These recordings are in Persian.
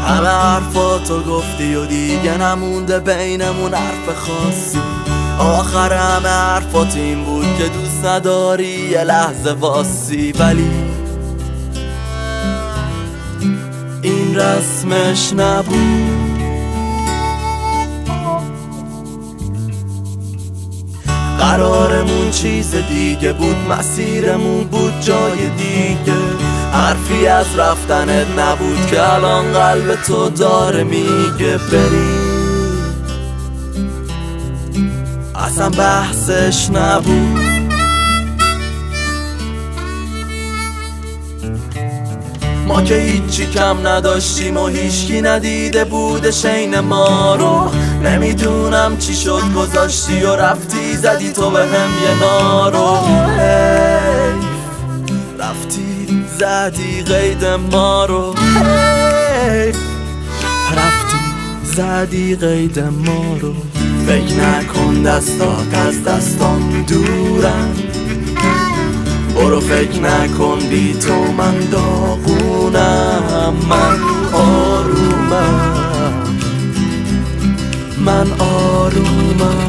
همه حرفاتو گفتی و دیگه نمونده بینمون حرف خاصی. آخر همه حرفات این بود که دوست نداری یه لحظه واسی، ولی این رسمش نبود. قرارمون چیز دیگه بود، مسیرمون بود جای دیگه. حرفی از رفتنت نبود که الان قلب تو داره میگه بری. اصلا بحثش نبود. ما که هیچی کم نداشتیم و هیچکی ندیده بودش عین ما رو. نمیدونم چی شد گذاشتی و رفتی زدی تو به هم یه نارو. رفتی زدی قید ما رو. رفتی زدی قید ما رو. فکر نکن دستات از دستام دورن. برو فکر نکن بی تو من داغونم. من آرومم، من آرومم.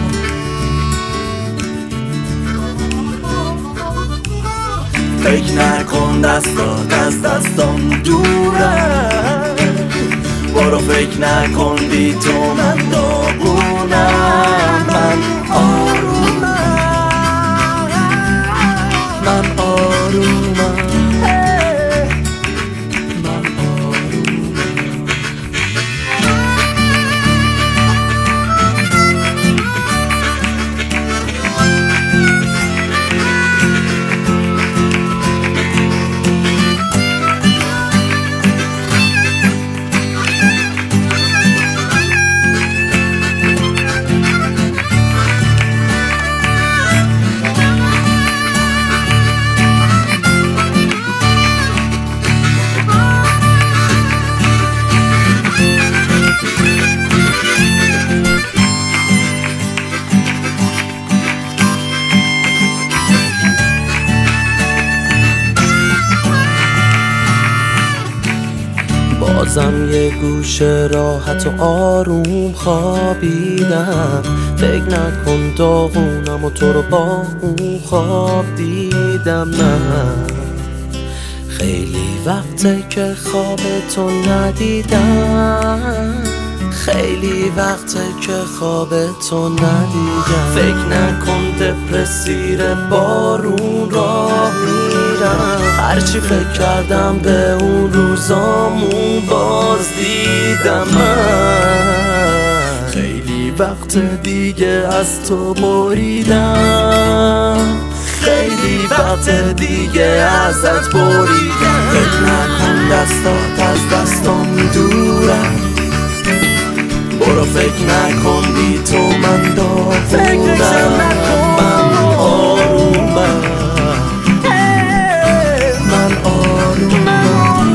فکر نکن دستات از دستام دورن. برو فکر نکن بی تو من داغونم. من آرومم، من آرومم. بازم یه گوشه راحت و آروم خوابیدم. فکر نکن داغونم و تو رو با اون خواب دیدم. من خیلی وقته که خواب تو ندیدم. خیلی وقته که خواب تو ندیدم. فکر نکن دپرسیر بارون راه میرم. هرچی فکر کردم به اون روزامون باز دیدم. من خیلی وقت دیگه از تو بریدم. خیلی وقت دیگه ازت بریدم. فکر نکن دستات از دستام دورم. برو فکر نکن بی تو من داغونم. من آرومم، من آرومم.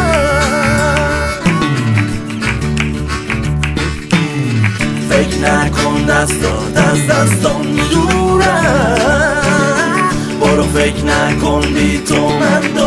فکر نکن دستات از دستام دورم. برو فکر نکن بی تو من